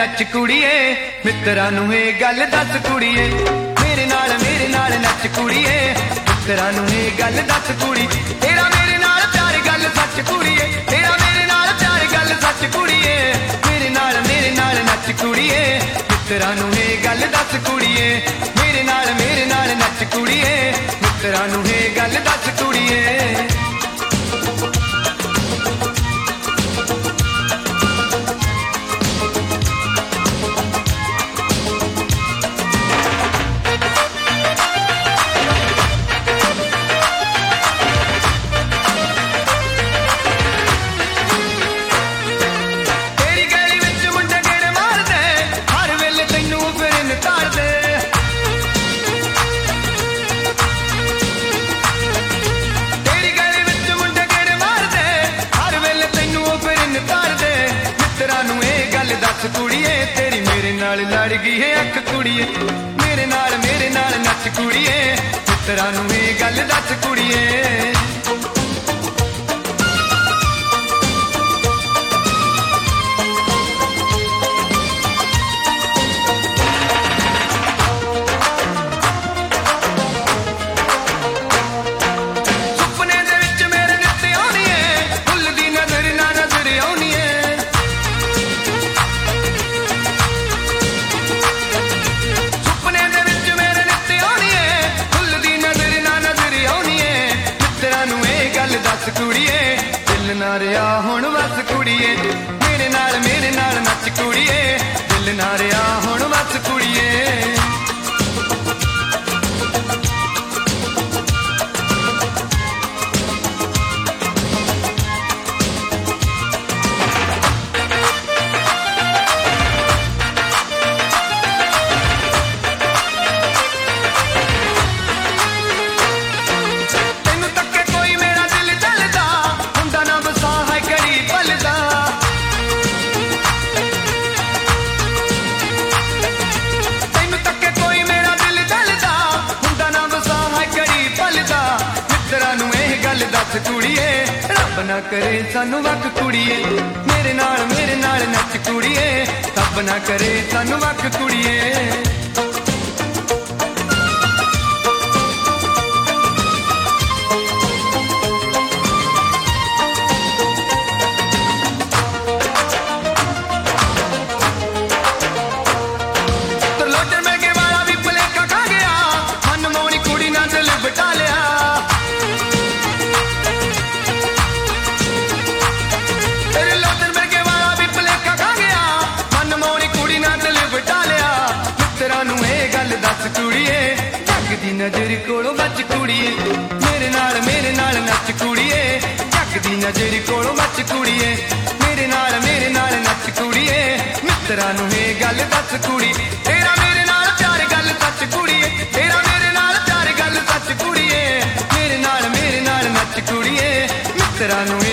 नच कुड़िए मित्रां नूं ये गल दस कुड़िए मेरे नाल नच कुड़िए मित्रां नूं ये गल दस कुड़ी तेरा मेरे नाल प्यार गल सच कुड़िए तेरा मेरे नाल प्यार गल सच कुड़िए मेरे नाल नच कुड़िए मित्रां नूं ये गल दस कुड़िए मेरे नाल नच कुड़िए मित्रां नूं ये गल दस कुड़िए कुड़िए तेरी मेरे नाल लड़ गई है अख कुड़िए मेरे नाल नच कुड़िए मित्रां नूं ये गल दस कुड़िए कुड़िए दिल ना रहा हुण बस कुड़िए मेरे नाल नच कुड़िए दिल ना रहा हुण बस कुड़िए कुड़िए रब ना करे सानू वक कुड़िए मेरे नाल नच कुड़िए रब ना करे सानू वक कुड़िए नजर कोलों बच कुड़िए मेरे नाल नच कुड़िए जग दी नजर कोलों बच कुड़िए मेरे नाल नच कुड़िए मित्रां नूं ये गल दस कुड़ी तेरा मेरे नाल प्यार गल सच कुड़िए तेरा मेरे नाल प्यार गल सच कुड़िए मेरे नाल नच कुड़िए मित्रां नूं